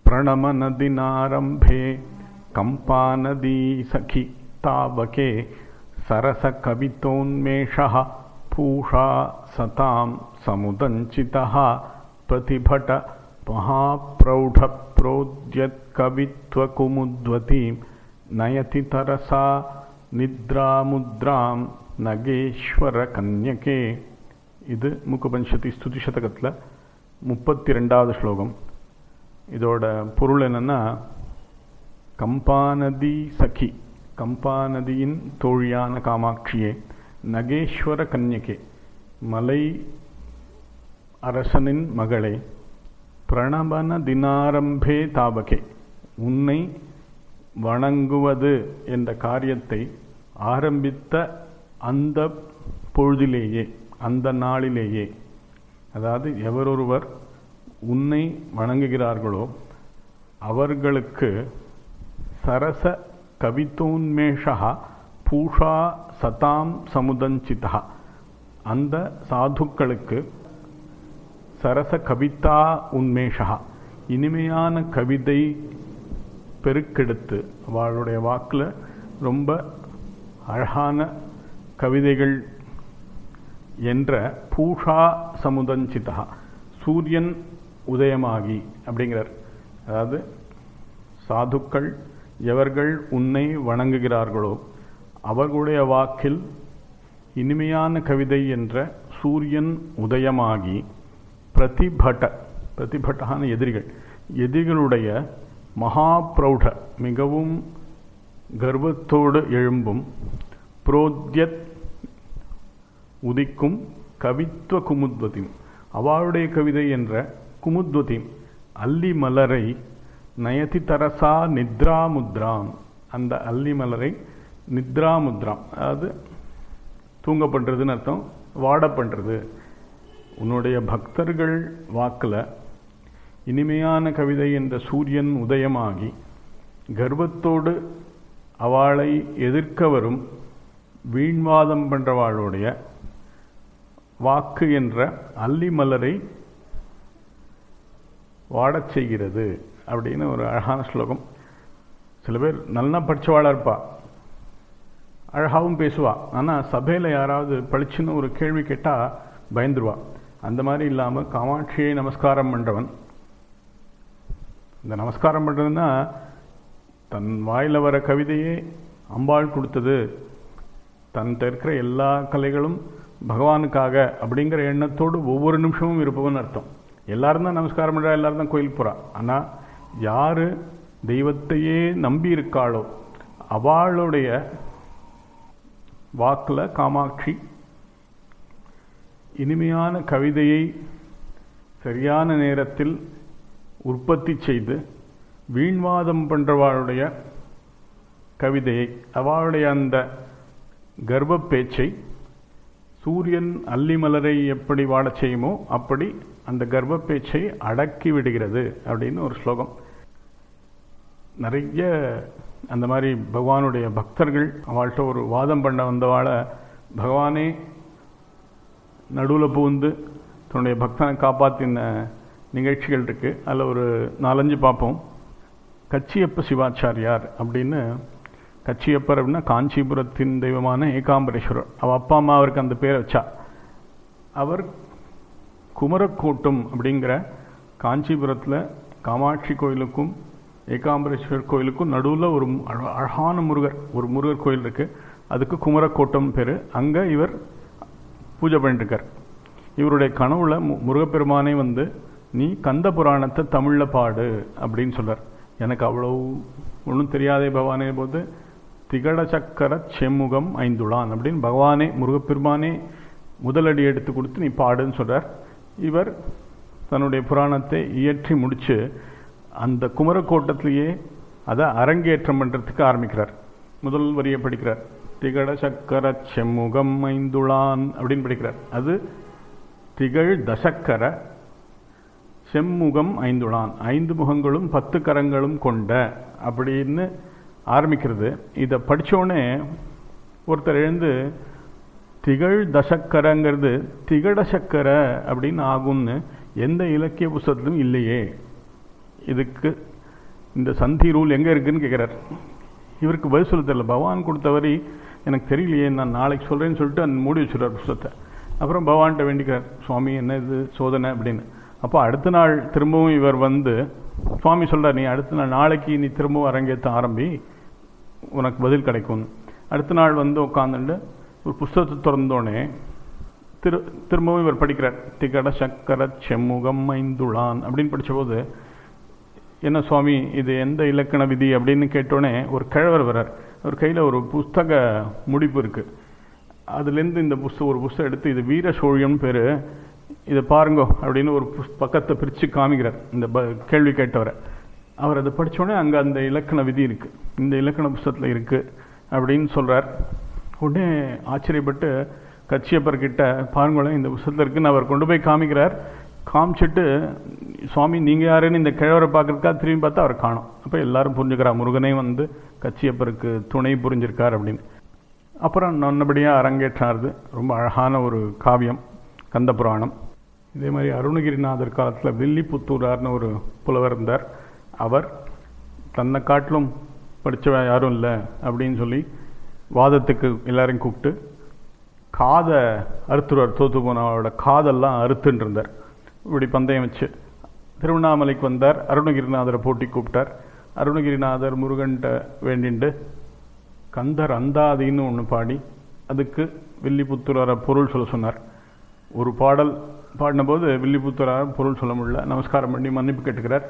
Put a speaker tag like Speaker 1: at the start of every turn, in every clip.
Speaker 1: प्रणमनदिनारम्भे कम्पानदी सखि तावके सरसकवितोन्मेषः पूषा सतां समुदञ्चितः प्रतिभट महाप्रौढप्रोद्यत्कवित्वकुमुद्वतीं नयति तरसा निद्रामुद्रां नगेश्वरकन्यके. இது முக்குபஞ்சதி ஸ்துதி சதகத்தில் 32வது ஸ்லோகம். இதோட பொருள் என்னன்னா, கம்பாநதி சகி, கம்பாநதியின் தோழியான காமாட்சியே, நகேஸ்வர கன்யகே, மலை அரசனின் மகளே, பிரணபன தினாரம்பே தாபகே, உன்னை வணங்குவது என்ற காரியத்தை ஆரம்பித்த அந்த பொழுதிலேயே, அந்த நாளிலேயே, அதாவது எவரொருவர் உன்னை வணங்குகிறார்களோ அவர்களுக்கு சரச கவித்தோன்மேஷா பூஷா சதாம் சமுதஞ்சிதா, அந்த சாதுக்களுக்கு சரச கவிதா உன்மேஷா, இனிமையான கவிதை பெருக்கெடுத்து, அவளுடைய வாக்கில் ரொம்ப அழகான கவிதைகள் என்ற பூஷா சமுதஞ்சிதா, சூரியன் உதயமாகி அப்படிங்கிறார். அதாவது சாதுக்கள் எவர்கள் உன்னை வணங்குகிறார்களோ அவர்களுடைய வாக்கில் இனிமையான கவிதை என்ற சூரியன் உதயமாகி பிரதிபட்ட, பிரதிபட்டான எதிரிகள், எதிரிகளுடைய மகாபிரௌட மிகவும் கர்வத்தோடு எழும்பும் புரோத்யத் உதிக்கும் கவித்துவ குமுத்வதி, அவளுடைய கவிதை என்ற குமுத்வதி அல்லி மலரை நயதி தரசா நித்ரா முத்ராம், அந்த அல்லி மலரை நித்ரா முத்ராம், அதாவது தூங்க பண்ணுறதுன்னு அர்த்தம், வாட பண்ணுறது. உன்னுடைய பக்தர்கள் வாக்கில் இனிமையான கவிதை என்ற சூரியன் உதயமாகி கர்வத்தோடு அவளை எதிர்க்க வரும் வீண்வாதம் பண்ணுறவாளுடைய வாக்கு என்ற அல்லி மலரை வாடச் செய்கிறது அப்படின்னு ஒரு அழகான ஸ்லோகம். சில பேர் நல்லா படித்தவாளாக இருப்பா, அழகாகவும் பேசுவா, ஆனால் சபையில் யாராவது பளிச்சுன்னு ஒரு கேள்வி கேட்டால் பயந்துருவா. அந்த மாதிரி இல்லாமல் காமாட்சியை நமஸ்காரம் பண்ணுறவன், இந்த நமஸ்காரம் பண்ணுறதுன்னா தன் வாயில் வர கவிதையே அம்பாள் கொடுத்தது, தன்கிட்ட இருக்கிற எல்லா கலைகளும் பகவானுக்காக அப்படிங்கிற எண்ணத்தோடு ஒவ்வொரு நிமிஷமும் இருப்பவன் அர்த்தம். எல்லாரும் தான் நமஸ்காரம் பண்ணுறா, எல்லாரும் தான் கோயிலுக்கு போகிறா. ஆனால் யார் தெய்வத்தையே நம்பி இருக்காளோ அவளுடைய வாக்கில் காமாட்சி இனிமையான கவிதையை சரியான நேரத்தில் உற்பத்தி செய்து வீண்வாதம் பண்ணுறவாளுடைய கவிதையை, அவளுடைய அந்த கர்ப்ப பேச்சை சூரியன் அல்லி மலரை எப்படி வாடச் செய்யுமோ அப்படி அந்த கர்ப்ப பேச்சை அடக்கி விடுகிறது அப்படின்னு ஒரு ஸ்லோகம். நிறைய அந்த மாதிரி பகவானுடைய பக்தர்கள் அவள்கிட்ட ஒரு வாதம் பண்ண வந்தவாளை பகவானே நடுவில் புகுந்து தன்னுடைய பக்தனை காப்பாற்றின நிகழ்ச்சிகள் இருக்குது. அதில் ஒரு 4-5 பார்ப்போம். கச்சியப்ப சிவாச்சாரியார் அப்படின்னு, கச்சியப்பர் அப்படின்னா காஞ்சிபுரத்தின் தெய்வமான ஏகாம்பரேஸ்வரர். அவள் அப்பா அம்மா அவருக்கு அந்த பேரை வச்சா. அவர் குமரக்கோட்டம் அப்படிங்கிற காஞ்சிபுரத்தில் காமாட்சி கோயிலுக்கும் ஏகாம்பரேஸ்வரர் கோயிலுக்கும் நடுவில் ஒரு அழகான ஒரு முருகர் கோயில் இருக்குது. அதுக்கு குமரக்கோட்டம் பேர். அங்கே இவர் பூஜை பண்ணிட்டுருக்கார். இவருடைய கனவுல முருகப்பெருமானே வந்து, நீ கந்த புராணத்தை தமிழில் பாடு அப்படின்னு சொல்கிறார். எனக்கு அவ்வளோ ஒன்றும் தெரியாதே பகவானே போது, திகழ சக்கர செம்முகம் ஐந்துளான் அப்படின்னு பகவானே முருகப்பெருமானே முதலடி எடுத்து கொடுத்து நீ பாடுன்னு சொல்கிறார். இவர் தன்னுடைய புராணத்தை இயற்றி முடித்து அந்த குமரக்கோட்டத்திலேயே அதை அரங்கேற்றம் பண்ணுறதுக்கு ஆரம்பிக்கிறார். முதல் வரியை படிக்கிறார், திகழ சக்கர செம்முகம் ஐந்துளான் அப்படின்னு படிக்கிறார். அது திகழ் தசக்கர செம்முகம் ஐந்துளான், 5 முகங்களும் 10 கரங்களும் கொண்ட அப்படின்னு ஆரம்பிக்கிறது. இதை படித்தோடனே ஒருத்தர் எழுந்து, திகழ் தசக்கரங்கிறது திகழ சக்கர அப்படின்னு ஆகும்னு எந்த இலக்கிய புஸ்தகத்திலும் இல்லையே, இதுக்கு இந்த சந்தி ரூல் எங்கே இருக்குதுன்னு கேட்குறார். இவருக்கு பதில் சொல்ல தெரியல. பகவான் கொடுத்த வரி எனக்கு தெரியலையே, நான் நாளைக்கு சொல்கிறேன்னு சொல்லிட்டு அந்த மூடி வச்சுடுறார் புஸ்தகத்தை. அப்புறம் பகவான்கிட்ட வேண்டிக்கிறார், சுவாமி என்ன இது சோதனை அப்படின்னு. அப்போ அடுத்த நாள் திரும்பவும் இவர் வந்து சுவாமி சொல்கிறார், நீ அடுத்த நாள் நாளைக்கு நீ திரும்பவும் அரங்கேற்ற ஆரம்பி, உனக்கு பதில் கிடைக்கும். அடுத்த நாள் வந்து உட்காந்துட்டு ஒரு புஸ்தகத்தை திறந்தோடனே திரும்பவும் இவர் படிக்கிறார். திகட சக்கர செம்முகம் ஐந்துளான் அப்படின்னு படித்தபோது, என்ன சுவாமி இது எந்த இலக்கண விதி அப்படின்னு கேட்டோடனே ஒரு கிழவர் வர்றார். அவர் கையில் ஒரு புஸ்தக முடிப்பு இருக்குது. அதுலேருந்து இந்த ஒரு புஸ்தகம் எடுத்து, இது வீர சோழியம்னு பேர், இதை பாருங்கோ அப்படின்னு ஒரு பக்கத்தை பிரித்து காமிக்கிறார் இந்த கேள்வி கேட்டவரை. அவர் அதை படித்தோடனே அங்கே அந்த இலக்கண விதி இருக்குது, இந்த இலக்கண புஸ்தகத்தில் இருக்குது அப்படின்னு சொல்கிறார். உடனே ஆச்சரியப்பட்டு கச்சியப்பர்கிட்ட பாருங்களேன் இந்த புஸ்தகத்தில் இருக்குன்னு அவர் கொண்டு போய் காமிக்கிறார். காமிச்சிட்டு, சுவாமி நீங்கள் யாருன்னு இந்த கிழவரை பார்க்குறதுக்கா திரும்பி பார்த்தா அவர் காணும். அப்போ எல்லாரும் புரிஞ்சுக்கிறா, முருகனே வந்து கச்சியப்பருக்கு துணை புரிஞ்சிருக்கார் அப்படின்னு. அப்புறம் நல்லபடியாக அரங்கேற்றாருது. ரொம்ப அழகான ஒரு காவியம் கந்த புராணம். இதே மாதிரி அருணகிரிநாதர் காலத்தில் வில்லிபுத்தூரார்னு ஒரு புலவர் இருந்தார். அவர் தன்னை காட்டிலும் படித்தவ யாரும் இல்லை அப்படின்னு சொல்லி வாதத்துக்கு எல்லாரையும் கூப்பிட்டு காதை அறுத்துருவார். தோத்து போனவரோட காதெல்லாம் அறுத்துன்னு இருந்தார். இப்படி பந்தயம் வச்சு திருவண்ணாமலைக்கு வந்தார். அருணகிரிநாதரை போட்டி கூப்பிட்டார். அருணகிரிநாதர் முருகன்கிட்ட வேண்டிண்டு கந்தர் அந்தாதின்னு ஒன்று பாடி அதுக்கு வில்லிபுத்தூரார பொருள் சொல்ல சொன்னார். ஒரு பாடல் பாடின போது வில்லிபுத்தூரார பொருள் சொல்ல முடியல. நமஸ்காரம் பண்ணி மன்னிப்பு கேட்டுக்கிறார்.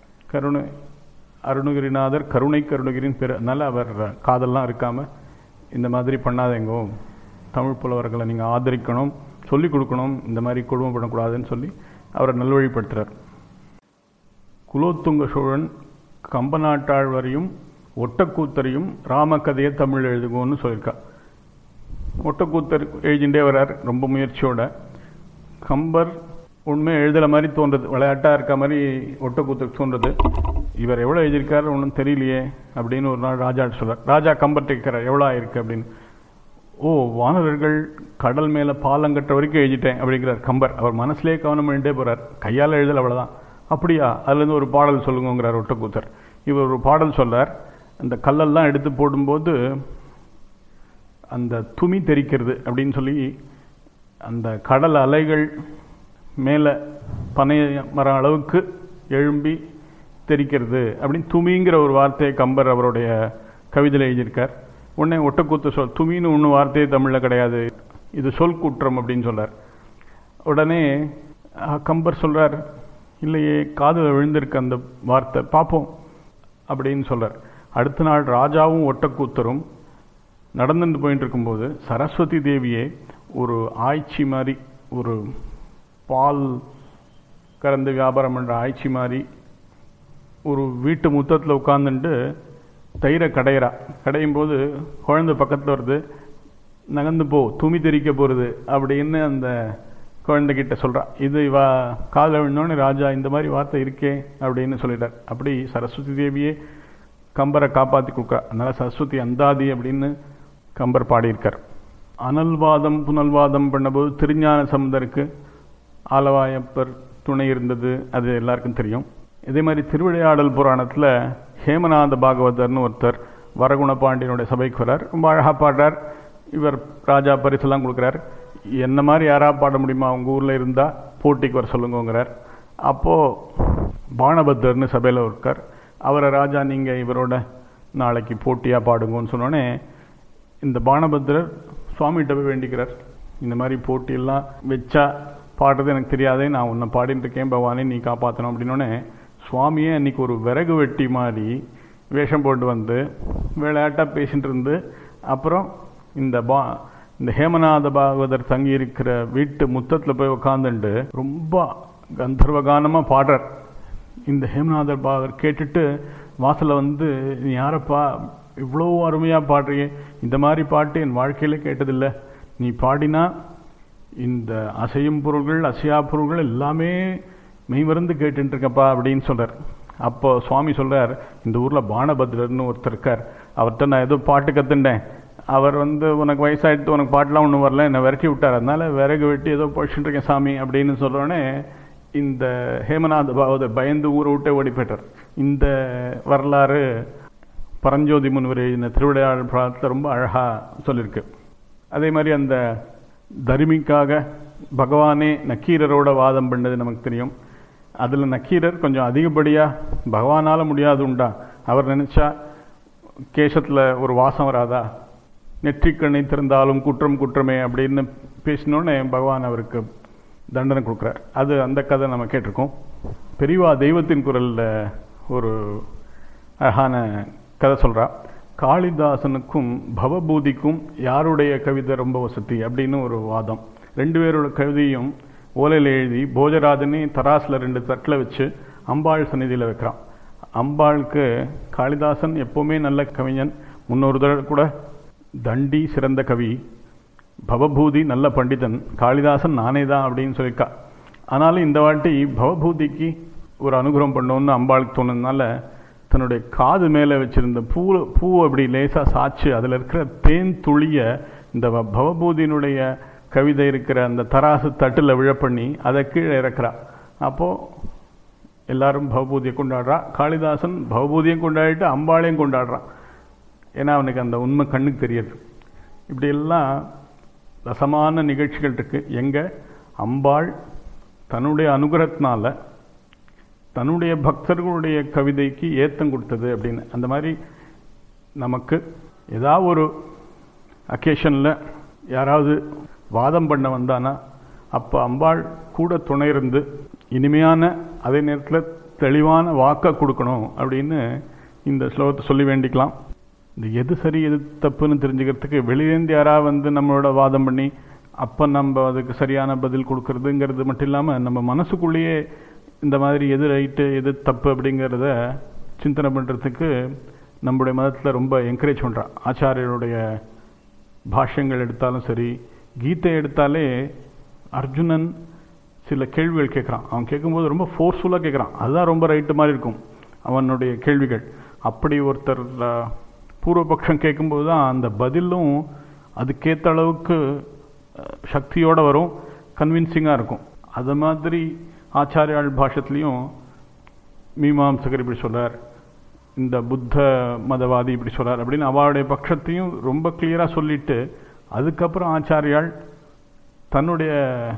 Speaker 1: அருணகிரிநாதர் கருணைன்னு பேர். அதனால் அவர் காதெல்லாம் இருக்காமல் இந்த மாதிரி பண்ணாதேங்கோ, தமிழ் புலவர்களை நீங்கள் ஆதரிக்கணும், சொல்லிக் கொடுக்கணும், இந்த மாதிரி கொடுமைப்படக்கூடாதுன்னு சொல்லி அவரை நல்வழிப்படுத்துகிறார். குலோத்துங்க சோழன் கம்பநாட்டாழ்வரையும் ஒட்டக்கூத்தரையும் ராமகதையை தமிழ் எழுதுவோன்னு சொல்லியிருக்கா. ஒட்டக்கூத்தர் எழுதிண்டே வர்றார் ரொம்ப முயற்சியோட. கம்பர் உண்மை எழுதலை மாதிரி தோன்றது, விளையாட்டாக இருக்க மாதிரி ஒட்டக்கூத்தருக்கு தோன்றது. இவர் எவ்வளோ எழுதியிருக்காரு ஒன்றும் தெரியலையே அப்படின்னு ஒரு நாள் ராஜா சொல்கிறார். ராஜா கம்பர்கிட்ட கேட்கிறார், எவ்வளோ ஆயிருக்கு அப்படின்னு. ஓ, வானவர்கள் கடல் மேலே பாலங்கட்டுற வரைக்கும் எழுதிட்டேன் அப்படிங்கிறார் கம்பர். அவர் மனசுலேயே கவனம் பண்ணிட்டே போகிறார், கையால் எழுதல் அவ்வளோதான். அப்படியா, அதுலேருந்து ஒரு பாடல் சொல்லுங்கிறார் ஒட்டக்கூத்தர். இவர் ஒரு பாடல் சொல்கிறார். அந்த கல்லெல்லாம் எடுத்து போடும்போது அந்த துமி தெரிக்கிறது அப்படின்னு சொல்லி, அந்த கடல் அலைகள் மேலே பனை மரம் அளவுக்கு எழும்பி தெரிக்கிறது அப்படின்னு துமிங்கிற ஒரு வார்த்தையை கம்பர் அவருடைய கவிதையில் எழுதியிருக்கார். உடனே ஒட்டக்கூத்து துமின்னு ஒன்றும் வார்த்தையே தமிழில் கிடையாது, இது சொல் குற்றம் அப்படின்னு சொல்கிறார். உடனே கம்பர் சொல்கிறார், இல்லையே காதில் விழுந்திருக்கு அந்த வார்த்தை, பார்ப்போம் அப்படின்னு சொல்கிறார். அடுத்த நாள் ராஜாவும் ஒட்டக்கூத்தரும் நடந்துட்டு போயிட்டு இருக்கும்போது சரஸ்வதி தேவியே ஒரு ஆய்ச்சி மாதிரி, ஒரு பால் கறந்து வியாபாரம் பண்ணுற ஆய்ச்சி மாதிரி ஒரு வீட்டு முத்தத்தில் உட்காந்துட்டு தயிரை கடையும் போது குழந்தை பக்கத்தில் வருது, நகர்ந்து போ துமி தெரிக்க போகிறது அப்படின்னு அந்த குழந்தைகிட்ட சொல்கிறா. இது இவா காதில் விழுந்தோடனே ராஜா இந்த மாதிரி வார்த்தை இருக்கே அப்படின்னு சொல்லிட்டார். அப்படி சரஸ்வதி தேவியே கம்பரை காப்பாற்றி கொடுக்குறா. அதனால் சரஸ்வதி அந்தாதி அப்படின்னு கம்பர் பாடியிருக்கார். அனல்வாதம் புனல்வாதம் பண்ணபோது திருஞான சம்பந்தருக்கு ஆலவாயப்பர் துணை இருந்தது, அது எல்லாருக்கும் தெரியும். இதே மாதிரி திருவிளையாடல் புராணத்தில் ஹேமநாத பாகவதர்னு ஒருத்தர் வரகுண பாண்டியனுடைய சபைக்கு வர்றார். ரொம்ப அழகாக பாடுறார். இவர் ராஜா பரிசெல்லாம் கொடுக்குறார். என்ன மாதிரி யாராக பாட முடியுமா, அவங்க ஊரில் இருந்தால் போட்டிக்கு வர சொல்லுங்கிறார். அப்போது பாணபத்தர்னு சபையில் இருக்கார். அவரை ராஜா நீங்கள் இவரோட நாளைக்கு போட்டியாக பாடுங்கன்னு சொன்னோடனே இந்த பாணபத்திரர் சுவாமிகிட்ட போய் வேண்டிக்கிறார். இந்த மாதிரி போட்டியெல்லாம் வச்சா பாடுறது எனக்கு தெரியாதே, நான் உன்னை பாடின்னு இருக்கேன், பகவானே நீ காப்பாற்றணும் அப்படின்னோடனே சுவாமியே அன்றைக்கி ஒரு விறகு வெட்டி மாதிரி வேஷம் போட்டு வந்து விளையாட்டாக பேசிகிட்டு இருந்து, அப்புறம் இந்த ஹேமநாத பாகவதர் தங்கி இருக்கிற வீட்டு முத்தத்தில் போய் உட்காந்துட்டு ரொம்ப கந்தர்வகானமாக பாடுறார். இந்த ஹேமநாத பாகவதர் கேட்டுட்டு வாசலில் வந்து, நீ யாரப்பா இவ்வளோ அருமையாக பாடுறியே, இந்த மாதிரி பாட்டு என் வாழ்க்கையில் கேட்டதில்லை, நீ பாடினா இந்த அசையும் பொருள்கள் அசையா பொருள்கள் எல்லாமே மெய்மருந்து கேட்டுருக்கப்பா அப்படின்னு சொல்கிறார். அப்போ சுவாமி சொல்கிறார், இந்த ஊரில் பாணபத்ரர்னு ஒருத்தர் இருக்கார், அவர்கிட்ட நான் ஏதோ பாட்டு கற்றுண்டேன், அவர் வந்து உனக்கு வயசாகிடுத்து உனக்கு பாட்டெலாம் ஒன்றும் வரல, என்னை விரட்டி விட்டார், அதனால் விறகு வெட்டி ஏதோ படிச்சுட்டு இருக்கேன் சாமி அப்படின்னு சொல்கிறோன்னே இந்த ஹேமநாத பாகவதர் பயந்து ஊரை விட்டே ஓடி போயிட்டார். இந்த வரலாறு பரஞ்சோதி முனிவர் எழுதின திருவிளையாடல் பாடத்தில் ரொம்ப அழகாக சொல்லியிருக்கு. அதே மாதிரி அந்த தருமிக்காக பகவானே நக்கீரரோட வாதம் பண்ணது நமக்கு தெரியும். அதில் நக்கீரர் கொஞ்சம் அதிகப்படியாக பகவானால் முடியாது உண்டா, அவர் நினச்சா கேசத்தில் ஒரு வாசம் வராதா, நெற்றிக்கண்ணை திறந்தாலும் குற்றம் குற்றமே அப்படின்னு பேசினோன்னே பகவான் அவருக்கு தண்டனை கொடுக்குறார். அது அந்த கதை நம்ம கேட்டிருக்கோம். பெரியவா தெய்வத்தின் குரலில் ஒரு அழகான கதை சொல்கிறா. காளிதாசனுக்கும் பவபூதிக்கும் யாருடைய கவிதை ரொம்ப வசதி அப்படின்னு ஒரு வாதம். 2 பேரோட கவிதையும் ஓலையில் எழுதி போஜராஜனே தராசில் 2 தட்டில் வச்சு அம்பாள் சந்நிதியில் வைக்கிறான். அம்பாளுக்கு காளிதாசன் எப்போவுமே நல்ல கவிஞன், முன்னொரு தடவை கூட தண்டி சிறந்த கவி, பவபூதி நல்ல பண்டிதன், காளிதாசன் நானே தான் அப்படின்னு சொல்லியிருக்கா. ஆனாலும் இந்த வாட்டி பவபூதிக்கு ஒரு அனுகிரகம் பண்ணோன்னு அம்பாளுக்கு தோணுனால தன்னுடைய காது மேலே வச்சிருந்த பூ அப்படி லேசாக சாய்ச்சி அதில் இருக்கிற தேன் துளிய இந்த பவபூதியினுடைய கவிதை இருக்கிற அந்த தராசு தட்டில் விழப்பண்ணி அதை கீழே இறக்குறா. அப்போது எல்லாரும் பவபூதியை கொண்டாடுறா. காளிதாசன் பவபூதியும் கொண்டாடிட்டு அம்பாளையும் கொண்டாடுறான். ஏன்னா அவனுக்கு அந்த உண்மை கண்ணுக்கு தெரியுது. இப்படியெல்லாம் ரசமான நிகழ்ச்சிகள் இருக்குது. எங்கே அம்பாள் தன்னுடைய அனுகிரகத்தினால தன்னுடைய பக்தர்களுடைய கவிதைக்கு ஏத்தம் கொடுத்தது அப்படின்னு. அந்த மாதிரி நமக்கு ஏதாவது ஒரு அக்கேஷனில் யாராவது வாதம் பண்ண வந்தானா அப்போ அம்பாள் கூட துணை இருந்து இனிமையான அதே நேரத்தில் தெளிவான வாக்கை கொடுக்கணும் அப்படின்னு இந்த ஸ்லோகத்தை சொல்லி வேண்டிக்கலாம். இந்த எது சரி எது தப்புன்னு தெரிஞ்சுக்கிறதுக்கு வெளியேந்து யாராவது வந்து நம்மளோட வாதம் பண்ணி அப்போ நம்ம அதுக்கு சரியான பதில் கொடுக்கறதுங்கிறது மட்டும் இல்லாமல் நம்ம மனசுக்குள்ளேயே இந்த மாதிரி எது ரைட்டு எது தப்பு அப்படிங்கிறத சிந்தனை பண்ணுறதுக்கு நம்முடைய மதத்தில் ரொம்ப என்கரேஜ் பண்ணுறான். ஆச்சாரியருடைய பாஷ்யங்கள் எடுத்தாலும் சரி, கீதை எடுத்தாலே அர்ஜுனன் சில கேள்விகள் கேட்குறான். அவன் கேட்கும்போது ரொம்ப ஃபோர்ஸ்ஃபுல்லாக கேட்குறான். அதுதான் ரொம்ப ரைட்டு மாதிரி இருக்கும் அவனுடைய கேள்விகள். அப்படி ஒருத்தர் பூர்வபக்ஷம் கேட்கும்போது தான் அந்த பதிலும் அதுக்கேற்ற அளவுக்கு சக்தியோடு வரும், கன்வின்சிங்காக இருக்கும். அது மாதிரி ஆச்சாரியாள் பாஷத்துலேயும் மீமாம்சகர் இப்படி சொல்கிறார், இந்த புத்த மதவாதி இப்படி சொல்கிறார் அப்படின்னு அவளுடைய பட்சத்தையும் ரொம்ப கிளியராக சொல்லிட்டு அதுக்கப்புறம் ஆச்சாரியாள் தன்னுடைய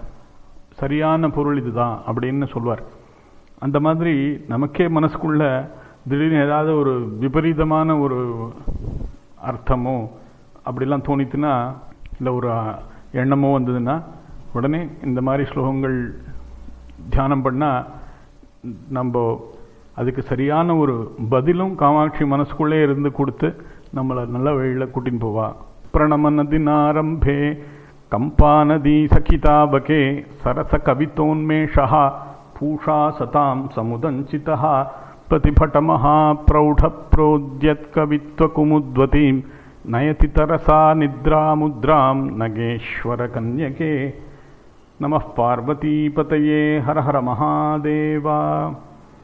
Speaker 1: சரியான பொருள் இதுதான் அப்படின்னு சொல்வார். அந்த மாதிரி நமக்கே மனசுக்குள்ள திடீர்னு ஏதாவது ஒரு விபரீதமான ஒரு அர்த்தமோ அப்படிலாம் தோணித்துன்னா, இல்லை ஒரு எண்ணமோ வந்ததுன்னா உடனே இந்த மாதிரி ஸ்லோகங்கள் தியானம் பண்ணால் நம்ம அதுக்கு சரியான ஒரு பதிலும் காமாட்சி மனசுக்குள்ளே இருந்து கொடுத்து நம்மளை நல்ல வழியில் கூட்டின்னு போவா. பிரணம நதினாரம்பே கம்பா நதி சகிதாபகே சரச கவித்தோன்மேஷா பூஷா சதாம் சமுதஞ்சிதா பிரதிபட மகா பிரௌಢ ப்ரோத்யத் கவித்வ குமுத்வதீம் நயதி தரசா நித்ராமுத்ராம் நகேஸ்வர கன்யகே. நமः பார்வதீபதயே. ஹர ஹர மகாதேவா.